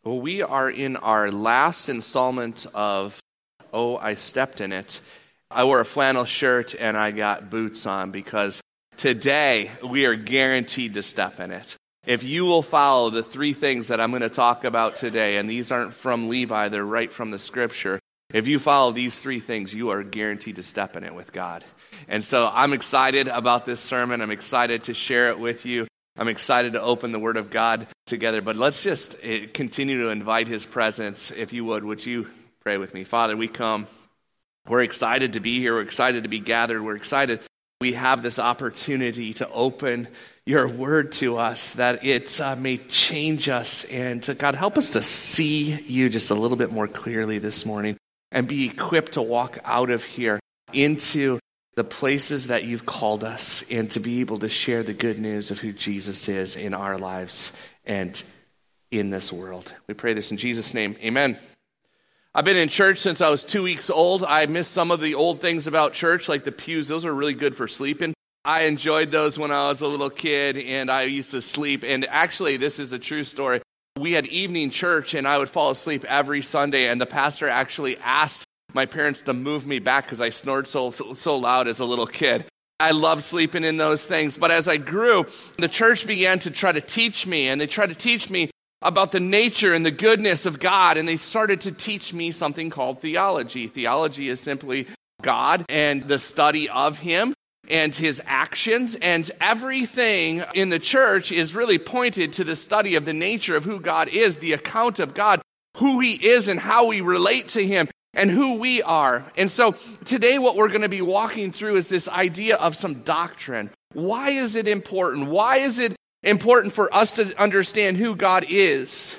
Well, we are in our last installment of Oh, I Stepped in It. I wore a flannel shirt and I got boots on because today we are guaranteed to step in it. If you will follow the three things that I'm going to talk about today, and these aren't from Levi, they're right from the scripture. If you follow these three things, you are guaranteed to step in it with God. And so I'm excited about this sermon. I'm excited to share it with you. I'm excited to open the Word of God together, but let's just continue to invite His presence. If you would you pray with me? Father, we come. We're excited to be here. We're excited to be gathered. We're excited we have this opportunity to open your Word to us, that it may change us. And God, help us to see you just a little bit more clearly this morning and be equipped to walk out of here into the places that you've called us, and to be able to share the good news of who Jesus is in our lives and in this world. We pray this in Jesus' name. Amen. I've been in church since I was 2 weeks old. I missed some of the old things about church, like the pews. Those are really good for sleeping. I enjoyed those when I was a little kid, and I used to sleep. And actually, this is a true story. We had evening church, and I would fall asleep every Sunday, and the pastor actually asked my parents to move me back because I snored so loud as a little kid. I loved sleeping in those things. But as I grew, the church began to try to teach me, and they tried to teach me about the nature and the goodness of God, and they started to teach me something called theology. Theology is simply God and the study of Him and His actions, and everything in the church is really pointed to the study of the nature of who God is, the account of God, who He is and how we relate to Him, and who we are. And so today what we're going to be walking through is this idea of some doctrine. Why is it important? Why is it important for us to understand who God is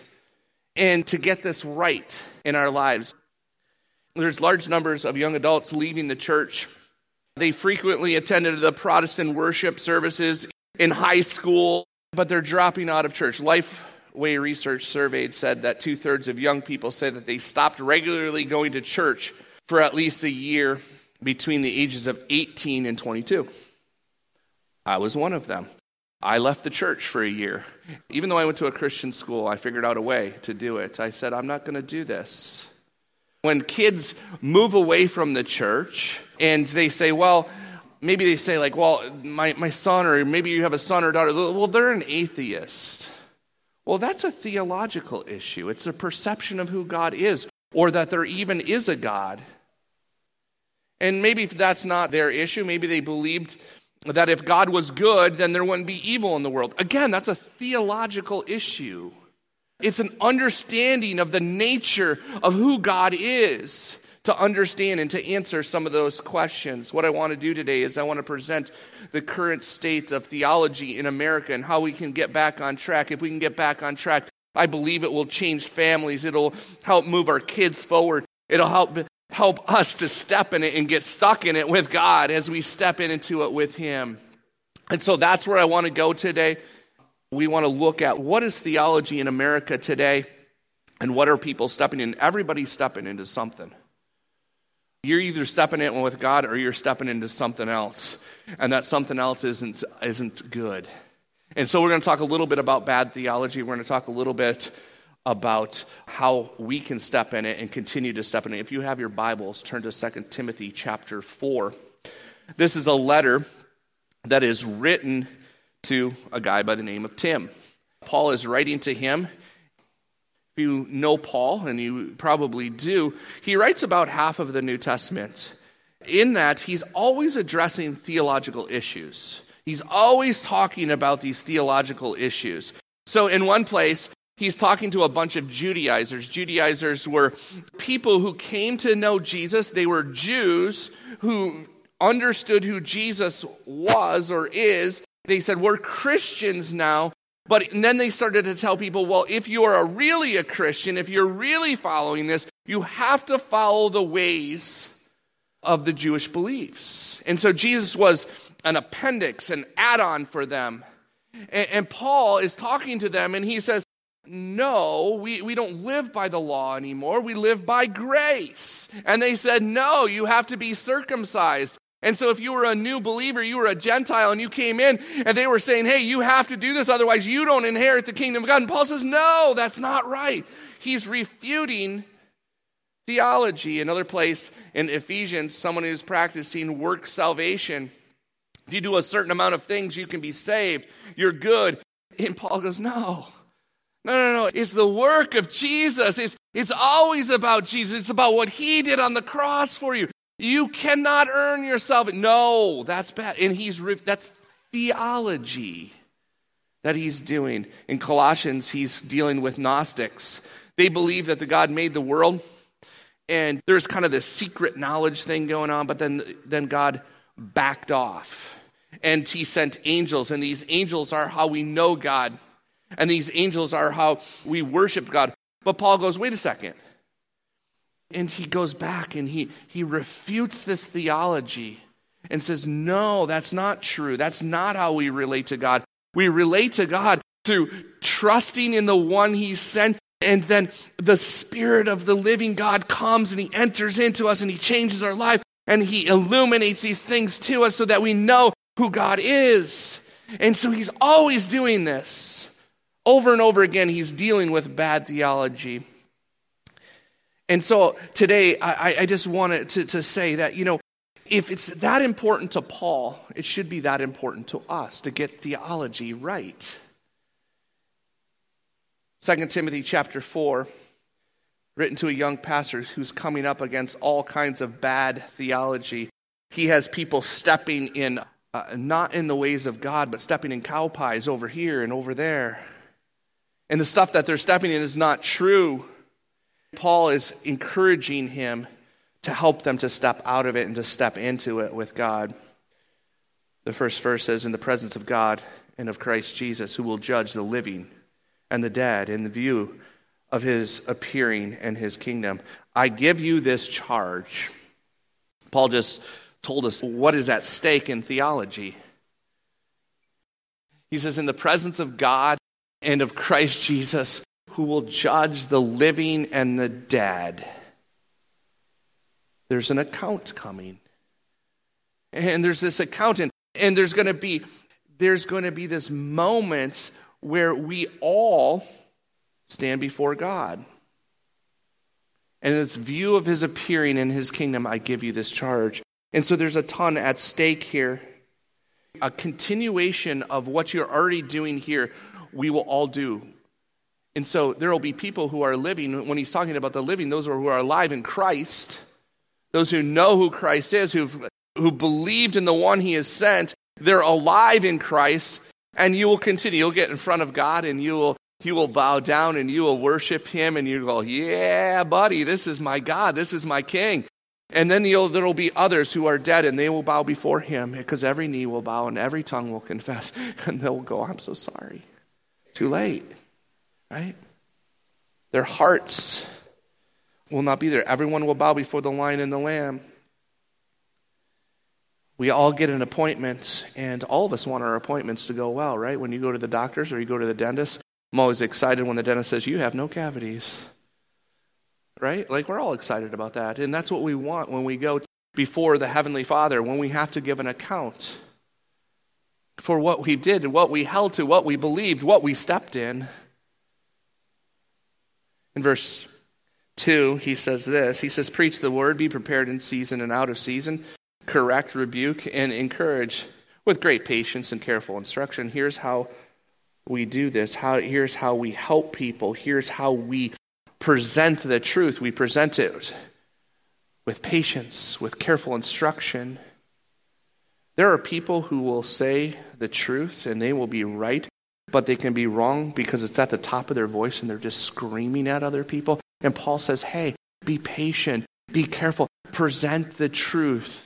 and to get this right in our lives? There's large numbers of young adults leaving the church. They frequently attended the Protestant worship services in high school, but they're dropping out of church. Lifeway Research surveyed said that 2/3 of young people say that they stopped regularly going to church for at least a year between the ages of 18 and 22. I was one of them. I left the church for a year. Even though I went to a Christian school, I figured out a way to do it. I said, I'm not going to do this. When kids move away from the church and they say, well, maybe they say like, well, my son, or maybe you have a son or daughter, well, they're an atheist. Well, that's a theological issue. It's a perception of who God is, or that there even is a God. And maybe if that's not their issue, maybe they believed that if God was good, then there wouldn't be evil in the world. Again, that's a theological issue. It's an understanding of the nature of who God is, to understand and to answer some of those questions. What I want to do today is I want to present the current state of theology in America and how we can get back on track. If we can get back on track, I believe it will change families. It'll help move our kids forward. It'll help us to step in it and get stuck in it with God as we step into it with Him. And so that's where I want to go today. We want to look at what is theology in America today, and what are people stepping in. Everybody's stepping into something. You're either stepping in with God or you're stepping into something else, and that something else isn't good. And so we're going to talk a little bit about bad theology. We're going to talk a little bit about how we can step in it and continue to step in it. If you have your Bibles, turn to 2 Timothy chapter 4. This is a letter that is written to a guy by the name of Tim. Paul is writing to him. If you know Paul, and you probably do, he writes about half of the New Testament. In that, he's always addressing theological issues. He's always talking about these theological issues. So in one place, he's talking to a bunch of Judaizers. Judaizers were people who came to know Jesus. They were Jews who understood who Jesus was or is. They said, we're Christians now. And then they started to tell people, well, if you are really a Christian, if you're really following this, you have to follow the ways of the Jewish beliefs. And so Jesus was an appendix, an add-on for them. And Paul is talking to them, and he says, no, we don't live by the law anymore. We live by grace. And they said, no, you have to be circumcised. And so if you were a new believer, you were a Gentile, and you came in, and they were saying, hey, you have to do this, otherwise you don't inherit the kingdom of God. And Paul says, no, that's not right. He's refuting theology. Another place in Ephesians, someone who's practicing work salvation. If you do a certain amount of things, you can be saved. You're good. And Paul goes, no. It's the work of Jesus. It's always about Jesus. It's about what he did on the cross for you. You cannot earn your salvation. No, that's bad. And that's theology that he's doing. In Colossians, he's dealing with Gnostics. They believe that the God made the world, and there's kind of this secret knowledge thing going on, but then God backed off, and he sent angels, and these angels are how we know God, and these angels are how we worship God. But Paul goes, wait a second. And he goes back and he refutes this theology and says, no, that's not true. That's not how we relate to God. We relate to God through trusting in the one he sent, and then the Spirit of the living God comes and he enters into us and he changes our life and he illuminates these things to us so that we know who God is. And so he's always doing this. Over and over again, he's dealing with bad theology. And so today, I just wanted to say that, if it's that important to Paul, it should be that important to us to get theology right. 2 Timothy chapter 4, written to a young pastor who's coming up against all kinds of bad theology. He has people stepping in, not in the ways of God, but stepping in cow pies over here and over there. And the stuff that they're stepping in is not true. Paul is encouraging him to help them to step out of it and to step into it with God. The first verse says, in the presence of God and of Christ Jesus, who will judge the living and the dead in the view of his appearing and his kingdom, I give you this charge. Paul just told us what is at stake in theology. He says, in the presence of God and of Christ Jesus, who will judge the living and the dead. There's an account coming. And there's this account, and there's going to be this moment where we all stand before God. And in this view of his appearing in his kingdom, I give you this charge. And so there's a ton at stake here. A continuation of what you're already doing here, we will all do. And so there will be people who are living, when he's talking about the living, those who are alive in Christ, those who know who Christ is, who believed in the one he has sent, they're alive in Christ, and you will continue. You'll get in front of God, and you will bow down, and you will worship him, and you go, yeah, buddy, this is my God, this is my King. And then there will be others who are dead, and they will bow before him, because every knee will bow, and every tongue will confess, and they'll go, I'm so sorry. Too late. Right? Their hearts will not be there. Everyone will bow before the Lion and the Lamb. We all get an appointment, and all of us want our appointments to go well, right? When you go to the doctors or you go to the dentist, I'm always excited when the dentist says, you have no cavities. Right? Like, we're all excited about that. And that's what we want when we go before the Heavenly Father, when we have to give an account for what we did, what we held to, what we believed, what we stepped in. In verse 2, he says this. He says, preach the word, be prepared in season and out of season, correct, rebuke, and encourage with great patience and careful instruction. Here's how we do this. Here's how we help people. Here's how we present the truth. We present it with patience, with careful instruction. There are people who will say the truth and they will be right, but they can be wrong because it's at the top of their voice and they're just screaming at other people. And Paul says, hey, be patient, be careful, present the truth.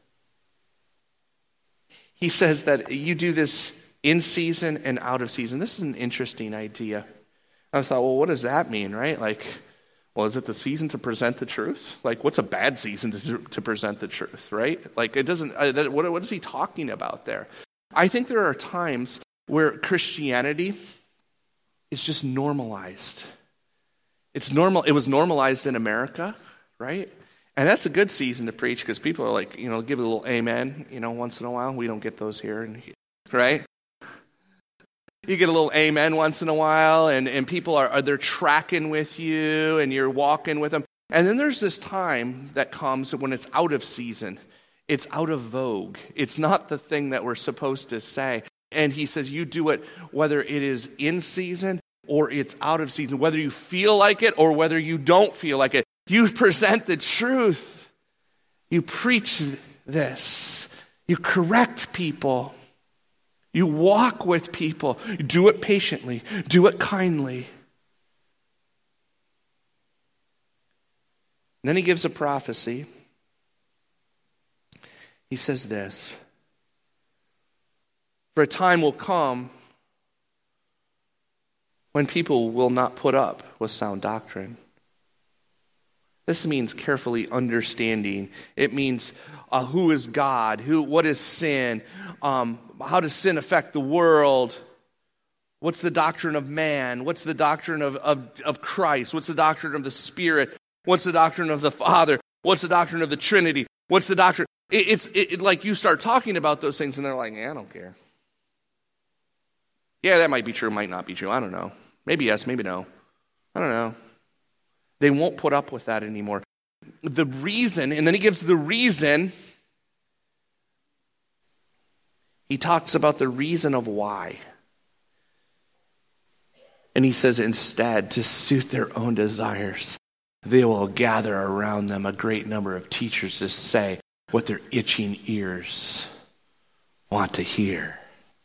He says that you do this in season and out of season. This is an interesting idea. I thought, well, what does that mean, right? Like, well, is it the season to present the truth? Like, what's a bad season to present the truth, right? Like, it doesn't, what is he talking about there? I think there are times where Christianity is just normalized. It's normal. It was normalized in America, right? And that's a good season to preach because people are like, give a little amen, once in a while. We don't get those here, right? You get a little amen once in a while, and people they're tracking with you, and you're walking with them. And then there's this time that comes when it's out of season. It's out of vogue. It's not the thing that we're supposed to say. And he says, you do it whether it is in season or it's out of season, whether you feel like it or whether you don't feel like it. You present the truth. You preach this. You correct people. You walk with people. You do it patiently. Do it kindly. And then he gives a prophecy. He says this, for a time will come when people will not put up with sound doctrine. This means carefully understanding. It means who is God, what is sin, how does sin affect the world, what's the doctrine of man, what's the doctrine of Christ, what's the doctrine of the Spirit, what's the doctrine of the Father, what's the doctrine of the Trinity, what's the doctrine. It's like you start talking about those things and they're like, I don't care. Yeah, that might be true, might not be true. I don't know. Maybe yes, maybe no. I don't know. They won't put up with that anymore. The reason, and then he gives the reason. He talks about the reason of why. And he says instead, to suit their own desires, they will gather around them a great number of teachers to say what their itching ears want to hear.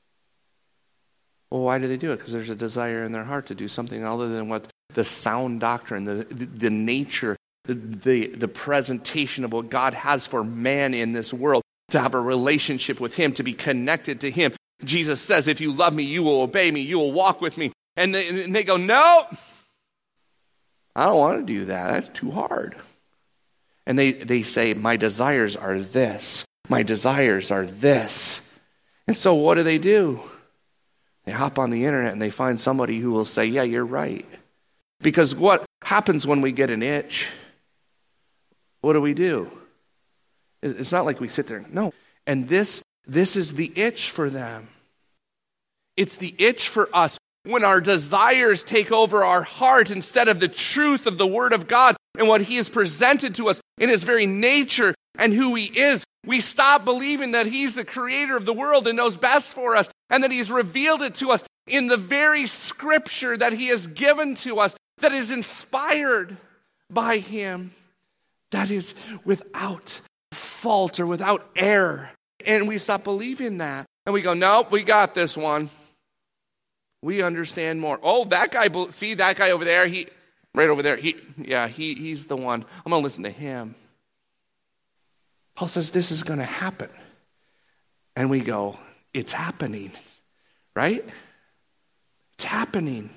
Well, why do they do it? Because there's a desire in their heart to do something other than what the sound doctrine, the nature, the presentation of what God has for man in this world, to have a relationship with him, to be connected to him. Jesus says, if you love me, you will obey me, you will walk with me. And they go, no, I don't want to do that. That's too hard. And they say, my desires are this. My desires are this. And so what do? They hop on the internet and they find somebody who will say, yeah, you're right. Because what happens when we get an itch? What do? It's not like we sit there. No. And this is the itch for them. It's the itch for us. When our desires take over our heart instead of the truth of the Word of God and what He has presented to us in His very nature and who He is, we stop believing that He's the creator of the world and knows best for us, and that He's revealed it to us in the very Scripture that He has given to us, that is inspired by Him, that is without fault or without error. And we stop believing that. And we go, nope, we got this one. We understand more. Oh, that guy, see that guy over there? Right over there. He's the one. I'm going to listen to him. Paul says this is going to happen. And we go, it's happening. Right? It's happening.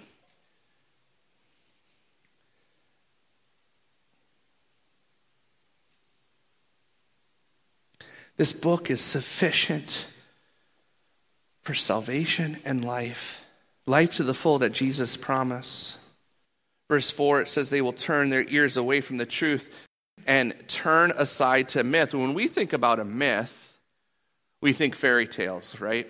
This book is sufficient for salvation and life. Life to the full that Jesus promised. Verse 4, it says they will turn their ears away from the truth and turn aside to myth. When we think about a myth, we think fairy tales, right?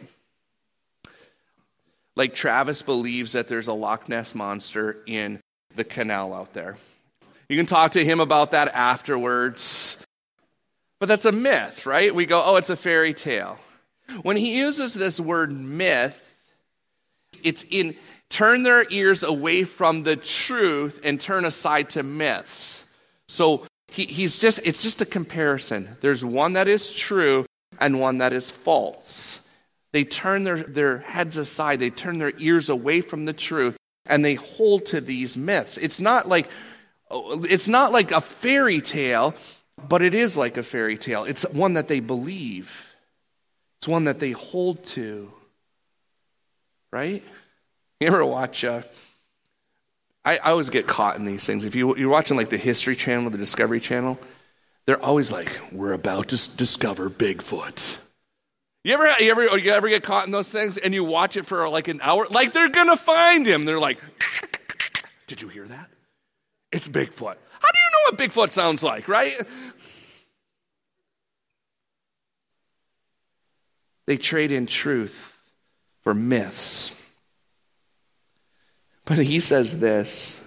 Like Travis believes that there's a Loch Ness monster in the canal out there. You can talk to him about that afterwards. But that's a myth, right? We go, oh, it's a fairy tale. When he uses this word myth, it's in turn their ears away from the truth and turn aside to myths. So it's just a comparison. There's one that is true and one that is false. They turn their heads aside, they turn their ears away from the truth, and they hold to these myths. It's not like a fairy tale, but it is like a fairy tale. It's one that they believe. It's one that they hold to. Right? You ever watch, I always get caught in these things. If you're watching like the History Channel, the Discovery Channel, they're always like, we're about to discover Bigfoot. You ever get caught in those things and you watch it for like an hour? Like they're going to find him. They're like, did you hear that? It's Bigfoot. How do you what Bigfoot sounds like, right? They trade in truth for myths. But he says this.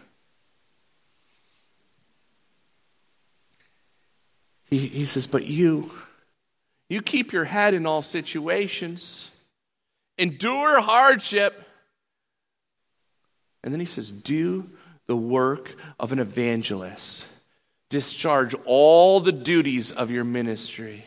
He says, but you keep your head in all situations. Endure hardship. And then he says, do the work of an evangelist. Discharge all the duties of your ministry.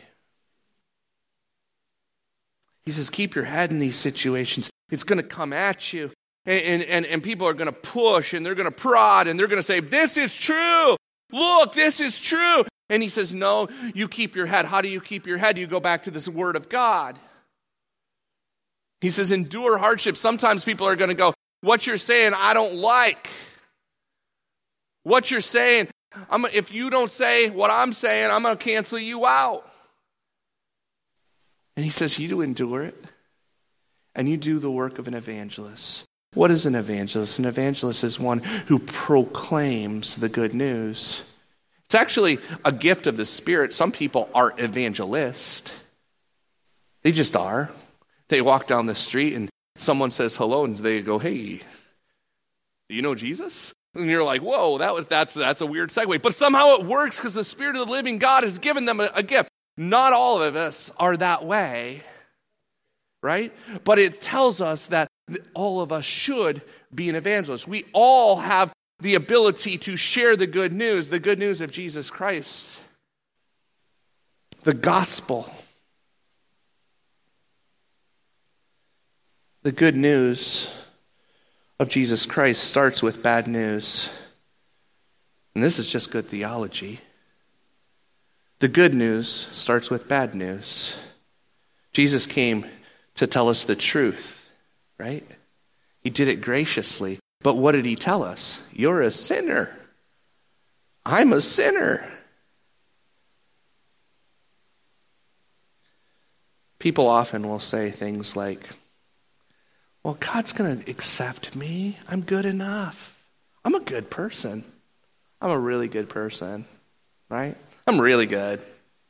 He says, keep your head in these situations. It's going to come at you. And people are going to push and they're going to prod and they're going to say, this is true. Look, this is true. And he says, no, you keep your head. How do you keep your head? You go back to this word of God. He says, endure hardship. Sometimes people are going to go, what you're saying, I don't like. What you're saying, if you don't say what I'm saying, I'm going to cancel you out. And he says, you do endure it. And you do the work of an evangelist. What is an evangelist? An evangelist is one who proclaims the good news. It's actually a gift of the Spirit. Some people are evangelists. They just are. They walk down the street and someone says hello and they go, hey, do you know Jesus? And you're like, whoa, that's a weird segue. But somehow it works because the Spirit of the living God has given them a gift. Not all of us are that way, right? But it tells us that all of us should be an evangelist. We all have the ability to share the good news of Jesus Christ, the gospel. The good news of Jesus Christ starts with bad news. And this is just good theology. The good news starts with bad news. Jesus came to tell us the truth, right? He did it graciously. But what did he tell us? You're a sinner. I'm a sinner. People often will say things like, well, God's going to accept me. I'm good enough. I'm a good person. I'm a really good person, right? I'm really good.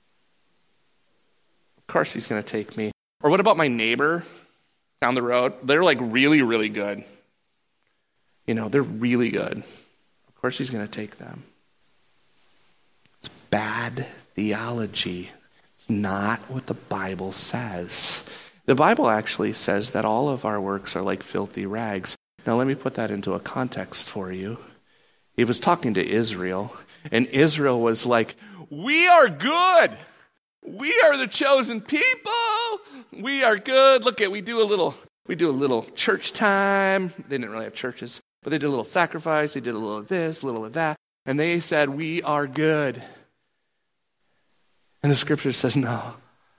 Of course he's going to take me. Or what about my neighbor down the road? They're like really, really good. You know, they're really good. Of course he's going to take them. It's bad theology. It's not what the Bible says. The Bible actually says that all of our works are like filthy rags. Now let me put that into a context for you. He was talking to Israel, and Israel was like, we are good. We are the chosen people. We are good. Look at, we do a little church time. They didn't really have churches, but they did a little sacrifice. They did a little of this, a little of that. And they said, we are good. And the scripture says, no.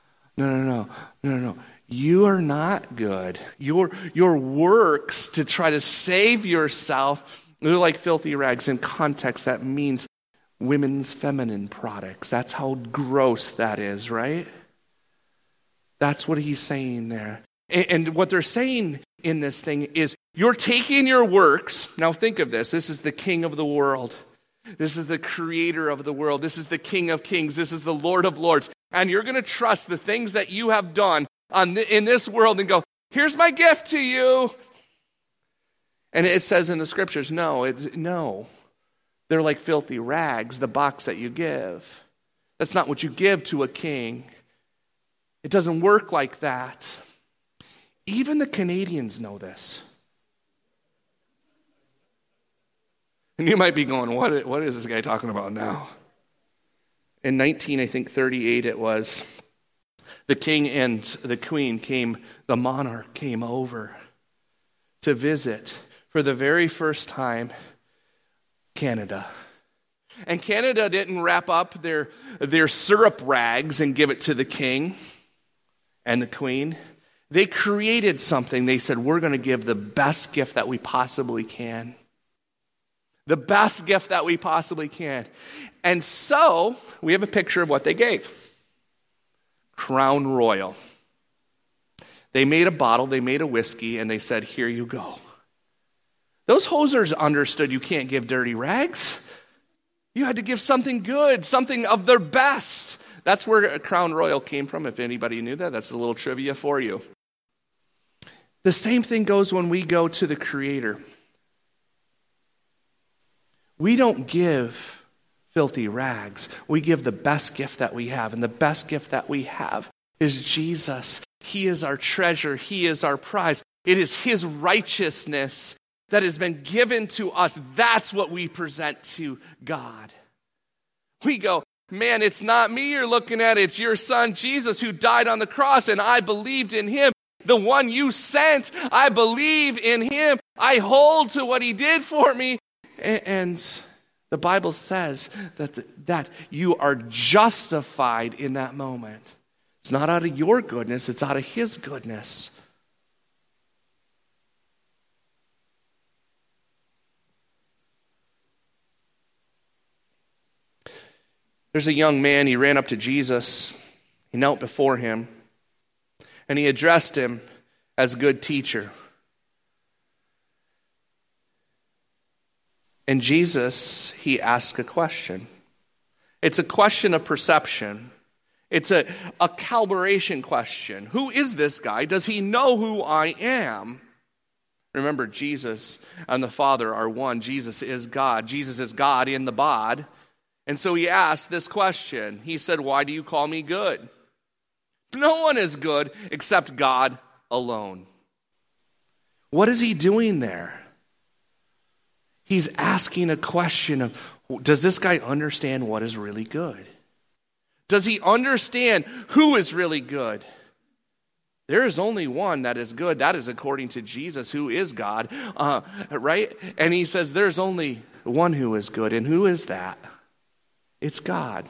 You are not good. Your works to try to save yourself, they're like filthy rags. In context, that means women's feminine products. That's how gross that is, right? That's what he's saying there. And what they're saying in this thing is, you're taking your works. Now think of this. This is the King of the world. This is the creator of the world. This is the King of kings. This is the Lord of lords. And you're going to trust the things that you have done in this world and go, here's my gift to you. And it says in the scriptures, no. They're like filthy rags, the box that you give. That's not what you give to a king. It doesn't work like that. Even the Canadians know this. And you might be going, what is this guy talking about now? In 1938 it was, the king and the queen the monarch came over to visit for the very first time Canada. And Canada didn't wrap up their syrup rags and give it to the king and the queen. They created something. They said, we're going to give the best gift that we possibly can. The best gift that we possibly can. And so, we have a picture of what they gave. Crown Royal. They made a bottle, they made a whiskey, and they said, here you go. Those hosers understood you can't give dirty rags. You had to give something good, something of their best. That's where Crown Royal came from, if anybody knew that. That's a little trivia for you. The same thing goes when we go to the Creator. We don't give filthy rags. We give the best gift that we have. And the best gift that we have is Jesus. He is our treasure. He is our prize. It is His righteousness that has been given to us. That's what we present to God. We go, man, it's not me you're looking at. It's your Son, Jesus, who died on the cross, and I believed in Him. The one you sent, I believe in Him. I hold to what He did for me. And the Bible says that you are justified in that moment. It's not out of your goodness, it's out of His goodness. There's a young man, he ran up to Jesus, he knelt before Him, and he addressed Him as good teacher. And Jesus, He asked a question. It's a question of perception. It's a calibration question. Who is this guy? Does he know who I am? Remember, Jesus and the Father are one. Jesus is God. Jesus is God in the bod. And so He asked this question. He said, why do you call me good? No one is good except God alone. What is He doing there? He's asking a question of, does this guy understand what is really good? Does he understand who is really good? There is only one that is good. That is according to Jesus, who is God, right? And He says there's only one who is good. And who is that? It's God.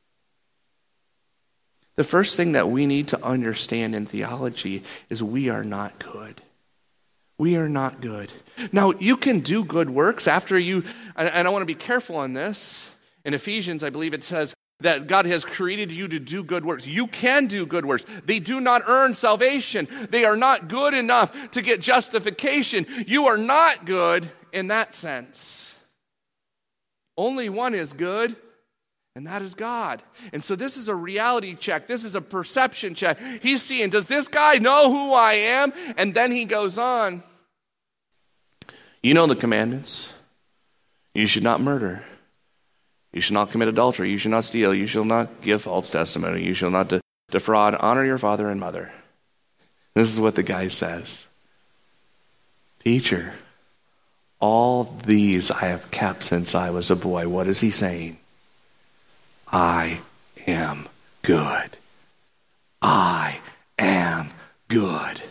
The first thing that we need to understand in theology is we are not good. We are not good. Now, you can do good works after you, and I want to be careful on this. In Ephesians, I believe it says that God has created you to do good works. You can do good works. They do not earn salvation. They are not good enough to get justification. You are not good in that sense. Only one is good, and that is God. And so this is a reality check. This is a perception check. He's seeing, does this guy know who I am? And then he goes on. You know the commandments. You should not murder. You shall not commit adultery. You shall not steal. You shall not give false testimony. You shall not defraud. Honor your father and mother. This is what the guy says. Teacher, all these I have kept since I was a boy. What is he saying? I am good. I am good.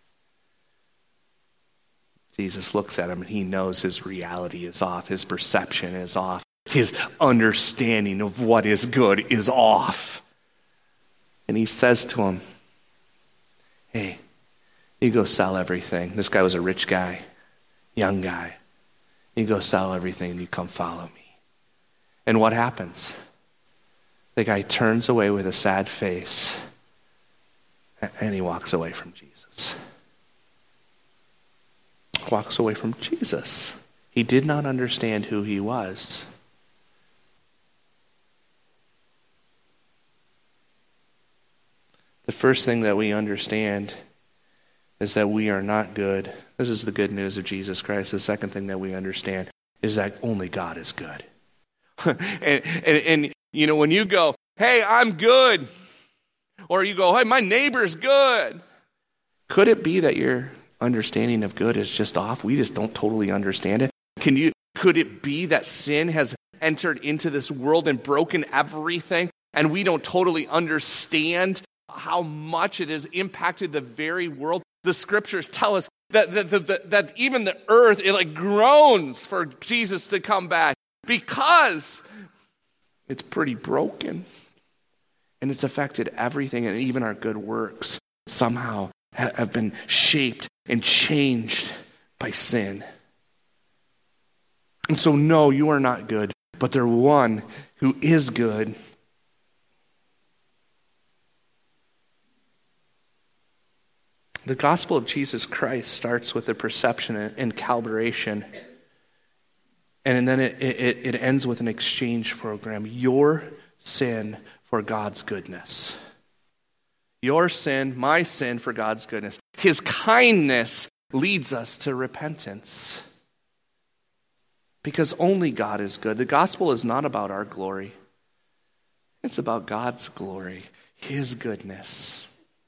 Jesus looks at him and He knows his reality is off. His perception is off. His understanding of what is good is off. And He says to him, hey, you go sell everything. This guy was a rich guy, young guy. You go sell everything and you come follow me. And what happens? The guy turns away with a sad face and he walks away from Jesus. Walks away from Jesus. He did not understand who He was. The first thing that we understand is that we are not good. This is the good news of Jesus Christ. The second thing that we understand is that only God is good. and you know, when you go, hey, I'm good, or you go, hey, my neighbor's good, could it be that your understanding of good is just off? We just don't totally understand it. Could it be that sin has entered into this world and broken everything, and we don't totally understand how much it has impacted the very world? The scriptures tell us that even the earth, it like groans for Jesus to come back because it's pretty broken. And it's affected everything, and even our good works somehow have been shaped and changed by sin. And so, no, you are not good, but there's one who is good. The gospel of Jesus Christ starts with the perception and calibration And then it ends with an exchange program. Your sin for God's goodness. Your sin, my sin for God's goodness. His kindness leads us to repentance. Because only God is good. The gospel is not about our glory. It's about God's glory, His goodness.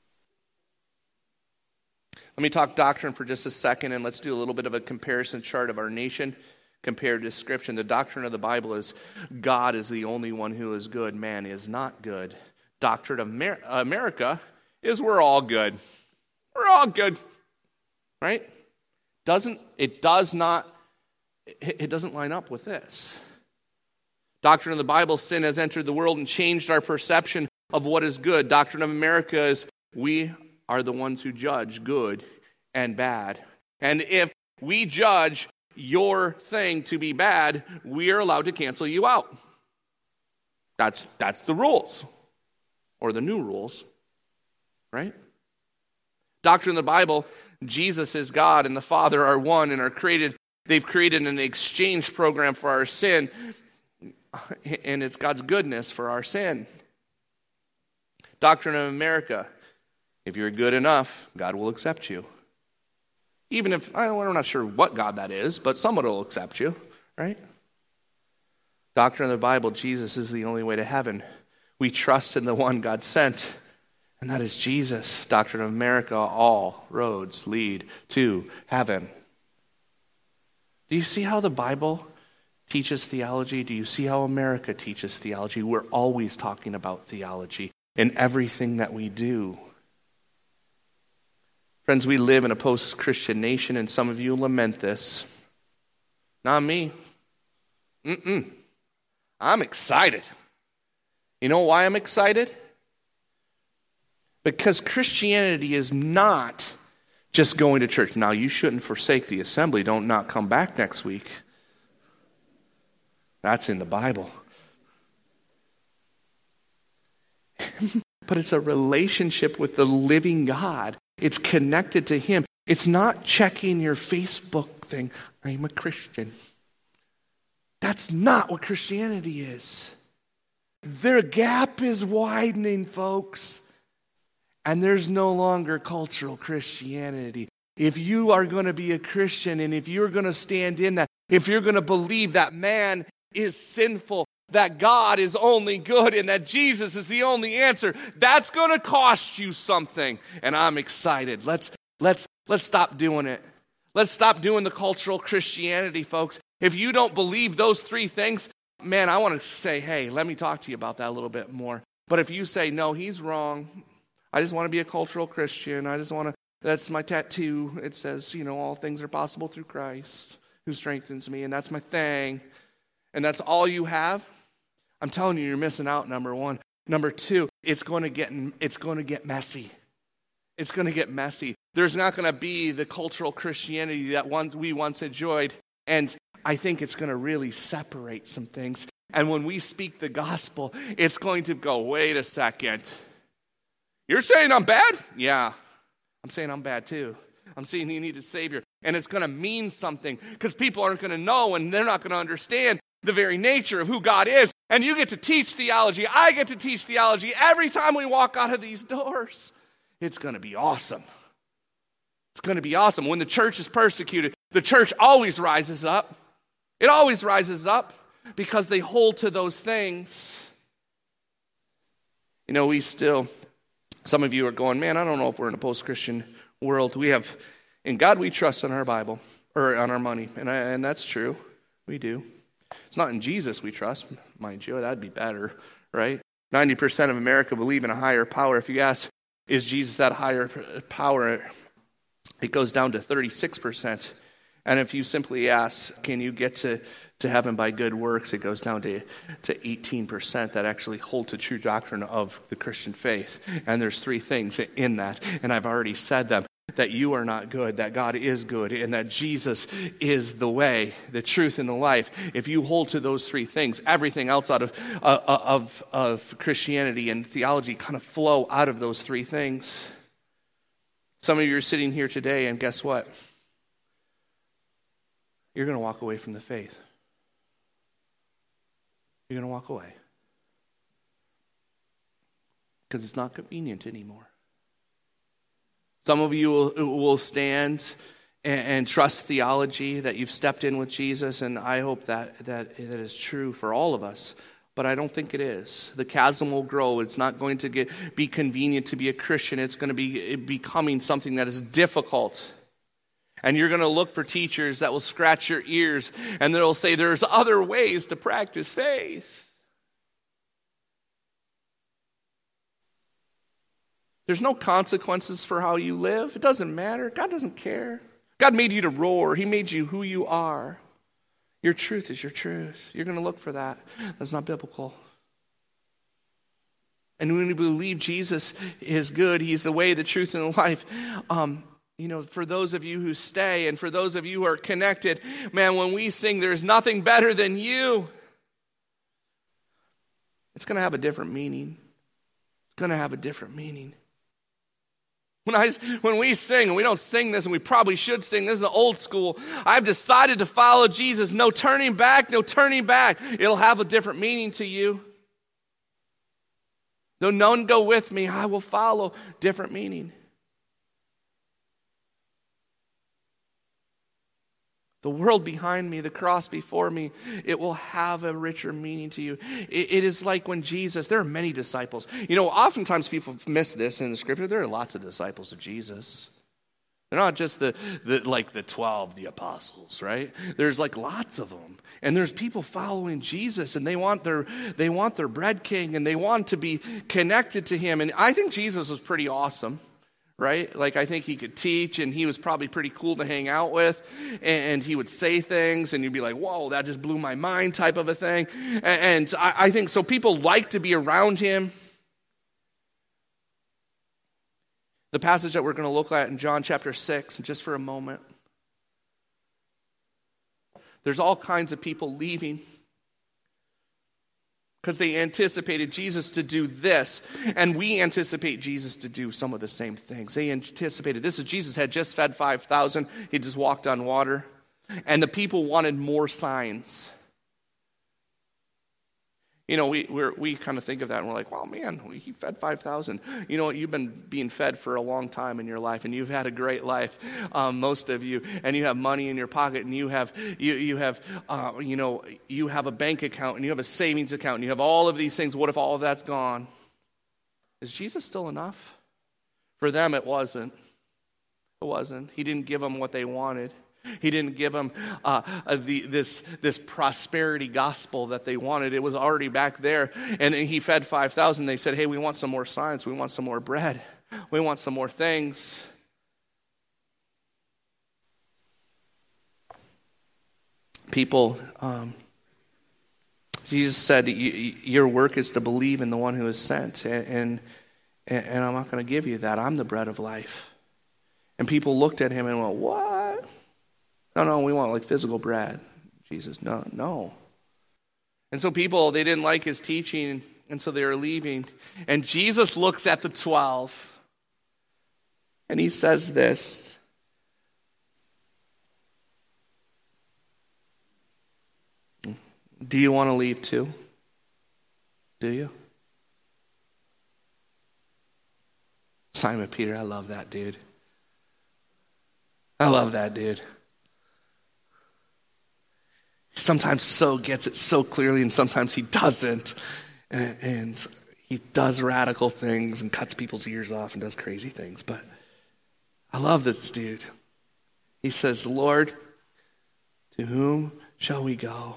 Let me talk doctrine for just a second, and let's do a little bit of a comparison chart of our nation compared to Scripture. The doctrine of the Bible is God is the only one who is good. Man is not good. Doctrine of America is we're all good. We're all good. Right? It doesn't line up with this. Doctrine of the Bible, sin has entered the world and changed our perception of what is good. Doctrine of America is we are the ones who judge good and bad. And if we judge your thing to be bad, we are allowed to cancel you out. That's the rules. Or the new rules. Right? Doctrine of the Bible, Jesus is God and the Father are one and they've created an exchange program for our sin, and it's God's goodness for our sin. Doctrine of America, if you're good enough, God will accept you. Even if, I'm not sure what God that is, but someone will accept you, right? Doctrine of the Bible, Jesus is the only way to heaven. We trust in the one God sent, and that is Jesus. Doctrine of America, all roads lead to heaven. Do you see how the Bible teaches theology? Do you see how America teaches theology? We're always talking about theology in everything that we do. Friends, we live in a post-Christian nation, and some of you lament this. Not me. I'm excited. You know why I'm excited? Because Christianity is not just going to church. Now, you shouldn't forsake the assembly. Don't not come back next week. That's in the Bible. But it's a relationship with the living God. It's connected to Him. It's not checking your Facebook thing. I'm a Christian. That's not what Christianity is. Their gap is widening, folks. And there's no longer cultural Christianity. If you are going to be a Christian and if you're going to stand in that, if you're going to believe that man is sinful, that God is only good, and that Jesus is the only answer, that's going to cost you something. And I'm excited. Let's stop doing it. Let's stop doing the cultural Christianity, folks. If you don't believe those three things, man, I want to say, hey, let me talk to you about that a little bit more. But if you say, no, he's wrong, I just want to be a cultural Christian, that's my tattoo. It says, all things are possible through Christ who strengthens me, and that's my thing. And that's all you have? I'm telling you, you're missing out, number one. Number two, it's going to get messy. It's going to get messy. There's not going to be the cultural Christianity that we once enjoyed. And I think it's going to really separate some things. And when we speak the gospel, it's going to go, wait a second. You're saying I'm bad? Yeah. I'm saying I'm bad too. I'm saying you need a Savior. And it's going to mean something because people aren't going to know and they're not going to understand the very nature of who God is. And you get to teach theology. I get to teach theology every time we walk out of these doors. It's going to be awesome. It's going to be awesome. When the church is persecuted, the church always rises up. It always rises up because they hold to those things. Some of you are going, man, I don't know if we're in a post-Christian world. In God we trust on our Bible, or on our money. And that's true. We do. It's not in Jesus we trust, mind you. That'd be better, right? 90% of America believe in a higher power. If you ask, is Jesus that higher power? It goes down to 36%. And if you simply ask, can you get to heaven by good works? It goes down to 18% that actually hold to true doctrine of the Christian faith. And there's three things in that. And I've already said them. That you are not good, that God is good, and that Jesus is the way, the truth, and the life. If you hold to those three things, everything else out of Christianity and theology kind of flow out of those three things. Some of you are sitting here today, and guess what? You're going to walk away from the faith. You're going to walk away. Because it's not convenient anymore. Some of you will stand and trust theology that you've stepped in with Jesus, and I hope that is true for all of us. But I don't think it is. The chasm will grow. It's not going to be convenient to be a Christian. It's going to be becoming something that is difficult. And you're going to look for teachers that will scratch your ears and they'll say there's other ways to practice faith. There's no consequences for how you live. It doesn't matter. God doesn't care. God made you to roar. He made you who you are. Your truth is your truth. You're going to look for that. That's not biblical. And when we believe Jesus is good, He's the way, the truth, and the life. For those of you who stay and for those of you who are connected, man, when we sing, there's nothing better than you, it's going to have a different meaning. It's going to have a different meaning. When we sing, and we don't sing this, and we probably should sing, this is old school, I've decided to follow Jesus. No turning back, no turning back. It'll have a different meaning to you. Though none go with me, I will follow. Different meaning. The world behind me, the cross before me, it will have a richer meaning to you. It is like when Jesus, there are many disciples. Oftentimes people miss this in the scripture. There are lots of disciples of Jesus. They're not just the 12, the apostles, right? There's lots of them. And there's people following Jesus, and they want their bread king, and they want to be connected to Him. And I think Jesus was pretty awesome. Right? I think He could teach, and He was probably pretty cool to hang out with, and He would say things, and you'd be like, whoa, that just blew my mind type of a thing. And I think so people like to be around Him. The passage that we're going to look at in John chapter 6, just for a moment, there's all kinds of people leaving because they anticipated Jesus to do this, and we anticipate Jesus to do some of the same things. They anticipated this. Jesus had just fed 5,000. He just walked on water, and the people wanted more signs. We kind of think of that, and we're like, well, man, He fed 5,000. You know what? You've been being fed for a long time in your life, and you've had a great life, most of you, and you have money in your pocket, and you have a bank account, and you have a savings account, and you have all of these things. What if all of that's gone? Is Jesus still enough? For them, it wasn't. It wasn't. He didn't give them what they wanted. He didn't give them this prosperity gospel that they wanted. It was already back there. And He fed 5,000. They said, hey, we want some more signs. We want some more bread. We want some more things. People, Jesus said, your work is to believe in the one who is sent. And I'm not going to give you that. I'm the bread of life. And people looked at Him and went, what? No, we want physical bread. Jesus, no. And so people, they didn't like His teaching, and so they were leaving. And Jesus looks at the 12, and He says this. Do you want to leave too? Do you? Simon Peter, I love that dude. I love that dude. Sometimes so gets it so clearly, and sometimes he doesn't. And he does radical things and cuts people's ears off and does crazy things. But I love this dude. He says, Lord, to whom shall we go?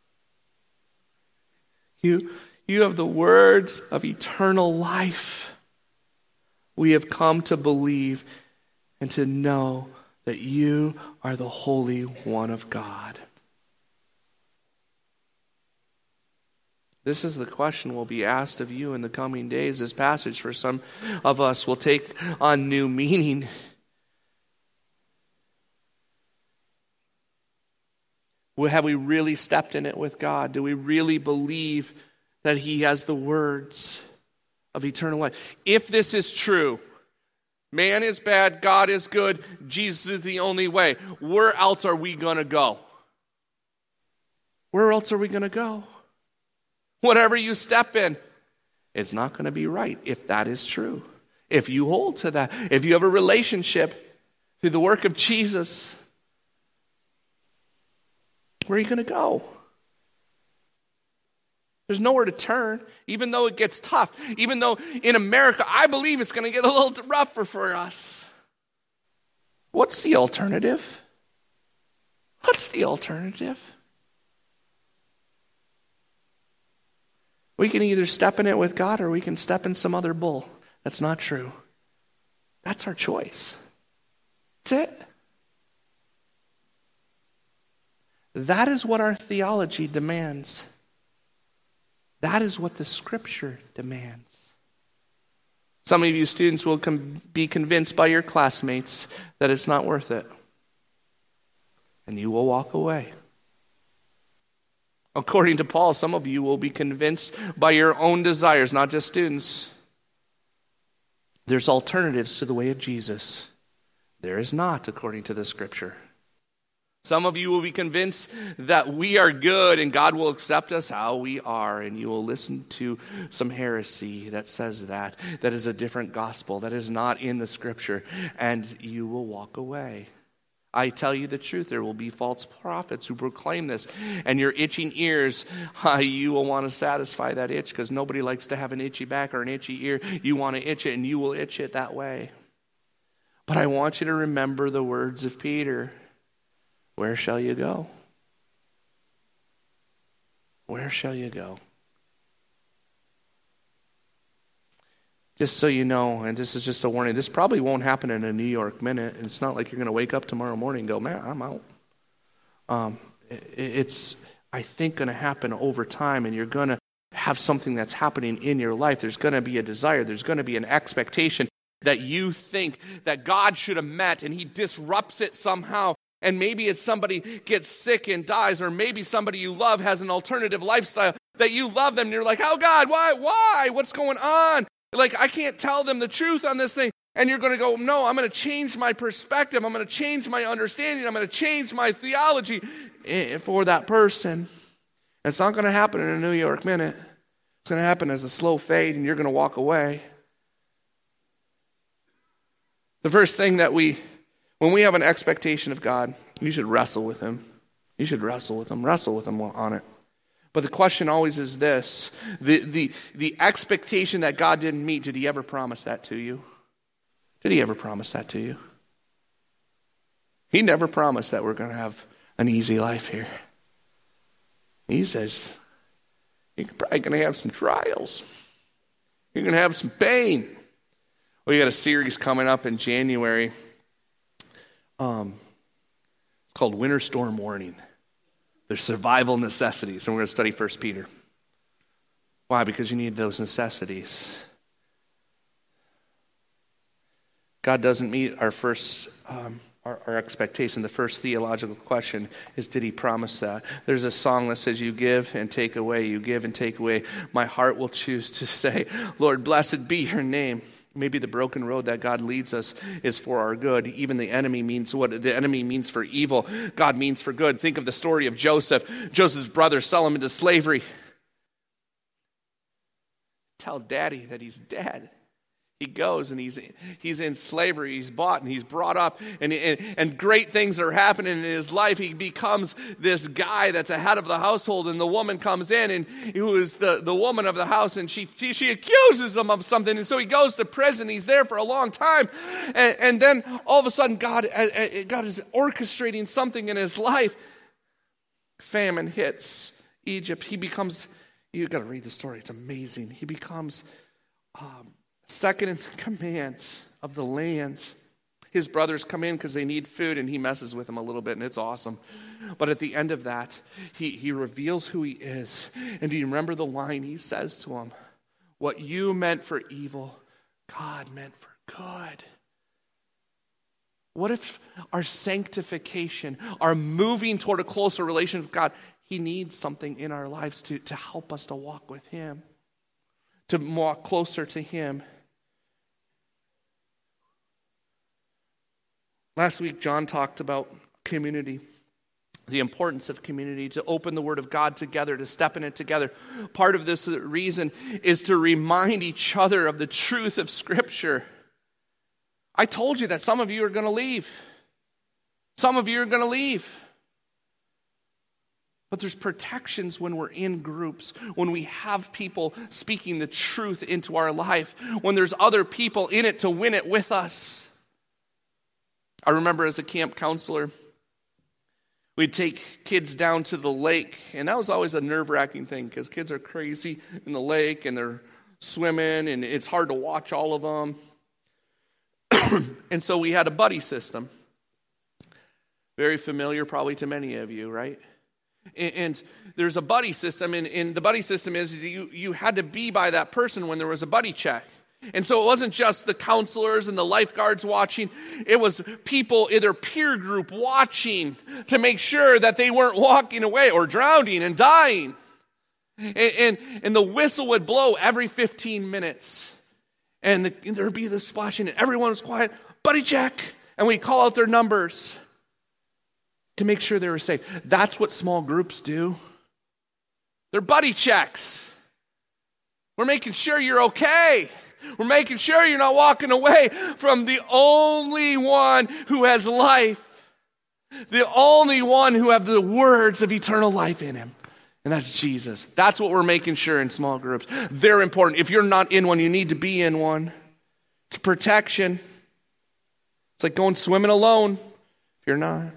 You have the words of eternal life. We have come to believe and to know that you are the Holy One of God. This is the question will be asked of you in the coming days. This passage for some of us will take on new meaning. Have we really stepped in it with God? Do we really believe that He has the words of eternal life? If this is true, man is bad, God is good, Jesus is the only way, where else are we going to go? Where else are we going to go? Whatever you step in, it's not going to be right if that is true. If you hold to that, if you have a relationship through the work of Jesus, where are you going to go? There's nowhere to turn, even though it gets tough. Even though in America, I believe it's going to get a little rougher for us. What's the alternative? What's the alternative? We can either step in it with God or we can step in some other bull. That's not true. That's our choice. That's it. That is what our theology demands. That is what the Scripture demands. Some of you students will be convinced by your classmates that it's not worth it. And you will walk away. According to Paul, some of you will be convinced by your own desires, not just students. There's alternatives to the way of Jesus. There is not, according to the Scripture. Some of you will be convinced that we are good and God will accept us how we are, and you will listen to some heresy that says that is a different gospel, that is not in the Scripture, and you will walk away. I tell you the truth, there will be false prophets who proclaim this, and your itching ears, you will want to satisfy that itch, because nobody likes to have an itchy back or an itchy ear. You want to itch it, and you will itch it that way. But I want you to remember the words of Peter. Where shall you go? Where shall you go? Just so you know, and this is just a warning, this probably won't happen in a New York minute. It's not like you're going to wake up tomorrow morning and go, man, I'm out. It's, I think, going to happen over time, and you're going to have something that's happening in your life. There's going to be a desire. There's going to be an expectation that you think that God should have met, and he disrupts it somehow. And maybe it's somebody gets sick and dies, or maybe somebody you love has an alternative lifestyle that you love them, and you're like, oh God, why? What's going on? Like, I can't tell them the truth on this thing. And you're going to go, no, I'm going to change my perspective. I'm going to change my understanding. I'm going to change my theology for that person. It's not going to happen in a New York minute. It's going to happen as a slow fade, and you're going to walk away. The first thing that when we have an expectation of God, you should wrestle with him. You should wrestle with him on it. But the question always is this: the expectation that God didn't meet, did he ever promise that to you? Did he ever promise that to you? He never promised that we're going to have an easy life here. He says, you're probably going to have some trials. You're going to have some pain. We got a series coming up in January. It's called Winter Storm Warning. There's survival necessities, and we're going to study 1 Peter. Why? Because you need those necessities. God doesn't meet our first our expectation. The first theological question is, did he promise that? There's a song that says, you give and take away, you give and take away. My heart will choose to say, Lord, blessed be your name. Maybe the broken road that God leads us is for our good. Even the enemy means what the enemy means for evil, God means for good. Think of the story of Joseph. Joseph's brothers sell him into slavery. Tell daddy that he's dead. He goes and he's in slavery. He's bought and he's brought up, and great things are happening in his life. He becomes this guy that's a head of the household, and the woman comes in, and who is the woman of the house, and she accuses him of something, and so he goes to prison. He's there for a long time, and then all of a sudden God is orchestrating something in his life. Famine hits Egypt. He becomes, you got to read the story. It's amazing. He becomes second in command of the land. His brothers come in because they need food, and he messes with them a little bit, and it's awesome. But at the end of that, he reveals who he is. And do you remember the line he says to him? What you meant for evil, God meant for good. What if our sanctification, our moving toward a closer relationship with God, he needs something in our lives to help us to walk with him, to walk closer to him. Last week, John talked about community. the importance of community, to open the Word of God together, to step in it together. Part of this reason is to remind each other of the truth of Scripture. I told you that some of you are going to leave. Some of you are going to leave. But there's protections when we're in groups, when we have people speaking the truth into our life, when there's other people in it to win it with us. I remember as a camp counselor, we'd take kids down to the lake, and that was always a nerve-wracking thing because kids are crazy in the lake, and they're swimming, and it's hard to watch all of them. And so we had a buddy system. Very familiar probably to many of you, right? And there's a buddy system, and the buddy system is you had to be by that person when there was a buddy check. And so it wasn't just the counselors and the lifeguards watching. It was people in their peer group watching to make sure that they weren't walking away or drowning and dying. And the whistle would blow every 15 minutes. And there'd be the splashing, and everyone was quiet. Buddy check. And we'd call out their numbers to make sure they were safe. That's what small groups do. They're buddy checks. We're making sure you're okay. We're making sure you're not walking away from the only one who has life. The only one who has the words of eternal life in him. And that's Jesus. That's what we're making sure in small groups. They're important. If you're not in one, you need to be in one. It's protection. It's like going swimming alone if you're not.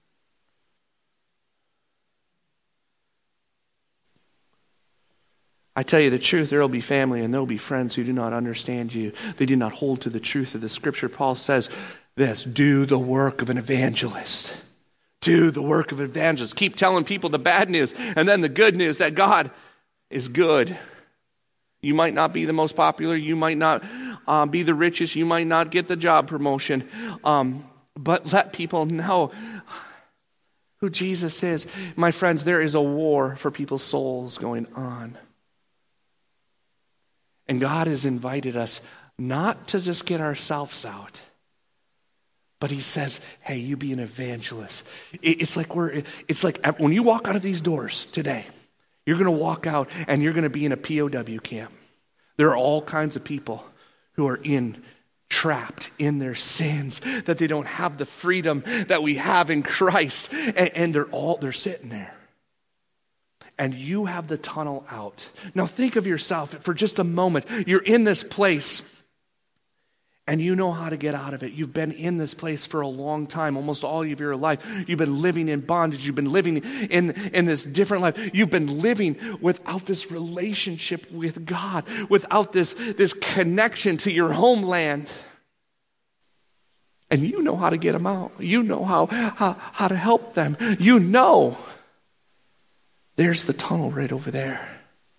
I tell you the truth, there will be family and there will be friends who do not understand you. They do not hold to the truth of the Scripture. Paul says this, do the work of an evangelist. Do the work of an evangelist. Keep telling people the bad news and then the good news that God is good. You might not be the most popular. You might not be the richest. You might not get the job promotion. But let people know who Jesus is. My friends, there is a war for people's souls going on. And God has invited us not to just get ourselves out, but he says, hey, you be an evangelist. It's like when you walk out of these doors today, you're going to walk out and you're going to be in a POW camp. There are all kinds of people who are trapped in their sins, that they don't have the freedom that we have in Christ. And they're sitting there. And you have the tunnel out. Now think of yourself for just a moment. You're in this place and you know how to get out of it. You've been in this place for a long time, almost all of your life. You've been living in bondage. You've been living in this different life. You've been living without this relationship with God, without this connection to your homeland. And you know how to get them out. You know how to help them. You know. There's the tunnel right over there.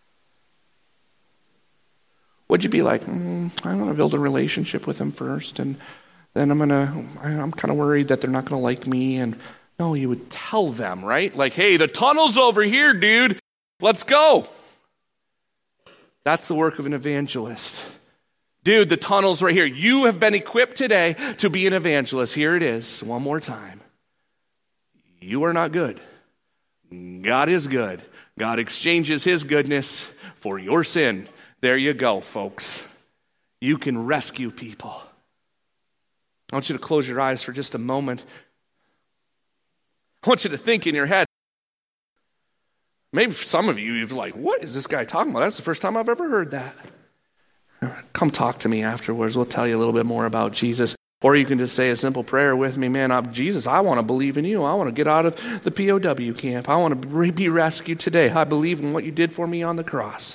Would you be like, I'm going to build a relationship with them first, and then I'm kind of worried that they're not going to like me. And no, you would tell them, right? Like, hey, the tunnel's over here, dude. Let's go. That's the work of an evangelist. Dude, the tunnel's right here. You have been equipped today to be an evangelist. Here it is, one more time. You are not good. God is good. God exchanges his goodness for your sin. There you go, folks. You can rescue people. I want you to close your eyes for just a moment. I want you to think in your head. Maybe for some of you, you're like, what is this guy talking about? That's the first time I've ever heard that. Come talk to me afterwards. We'll tell you a little bit more about Jesus. Or you can just say a simple prayer with me, man, Jesus, I want to believe in you. I want to get out of the POW camp. I want to be rescued today. I believe in what you did for me on the cross.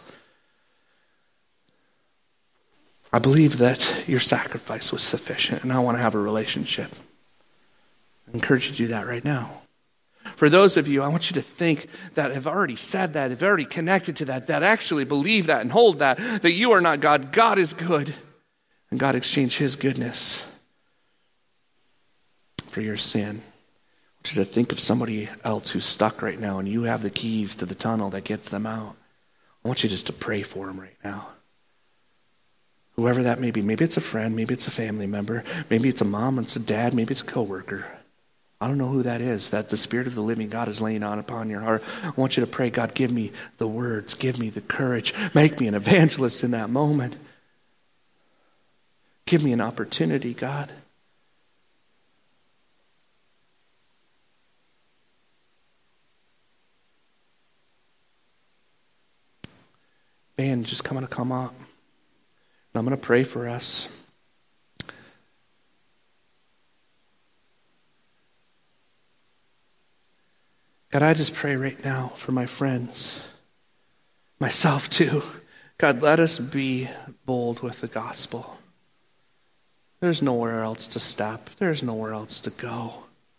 I believe that your sacrifice was sufficient, and I want to have a relationship. I encourage you to do that right now. For those of you, I want you to think that have already said that, have already connected to that actually believe that and hold that you are not God. God is good, and God exchanged his goodness for your sin. I want you to think of somebody else who's stuck right now and you have the keys to the tunnel that gets them out. I want you just to pray for them right now. Whoever that may be. Maybe it's a friend, maybe it's a family member, maybe it's a mom, it's a dad, maybe it's a coworker. I don't know who that is, that the Spirit of the living God is laying on upon your heart. I want you to pray, God, give me the words, give me the courage, make me an evangelist in that moment. Give me an opportunity, God. Band, just come up. And I'm going to pray for us. God, I just pray right now for my friends, myself too. God, let us be bold with the gospel. There's nowhere else to step. There's nowhere else to go.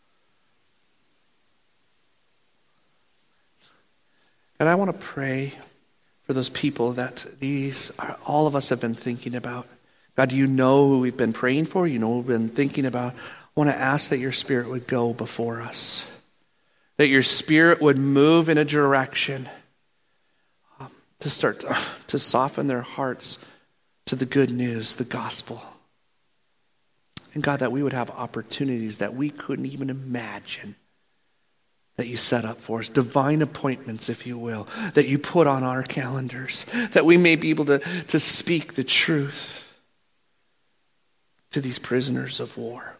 God, I want to pray for those people that all of us have been thinking about. God, you know who we've been praying for. You know who we've been thinking about. I want to ask that your Spirit would go before us. That your Spirit would move in a direction to start to soften their hearts to the good news, the gospel. And God, that we would have opportunities that we couldn't even imagine that you set up for us. Divine appointments, if you will, that you put on our calendars. That we may be able to speak the truth to these prisoners of war.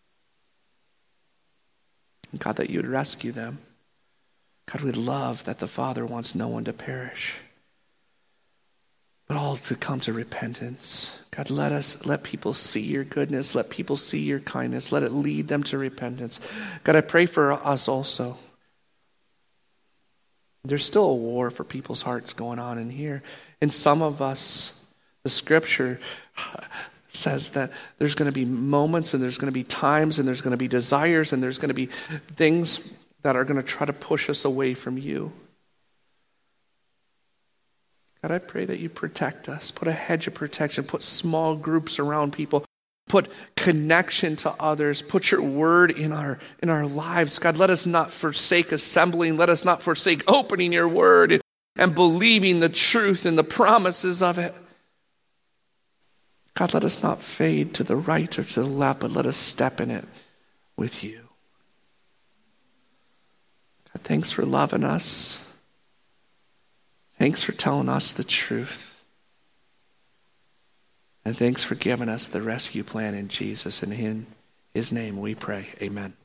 And God, that you would rescue them. God, we love that the Father wants no one to perish, but all to come to repentance. God, let people see your goodness. Let people see your kindness. Let it lead them to repentance. God, I pray for us also. There's still a war for people's hearts going on in here. And some of us, the scripture says that there's going to be moments and there's going to be times and there's going to be desires and there's going to be things that are going to try to push us away from you. God, I pray that you protect us. Put a hedge of protection. Put small groups around people. Put connection to others. Put your word in our lives. God, let us not forsake assembling. Let us not forsake opening your word and believing the truth and the promises of it. God, let us not fade to the right or to the left, but let us step in it with you. God, thanks for loving us. Thanks for telling us the truth. And thanks for giving us the rescue plan in Jesus. And in his name we pray. Amen.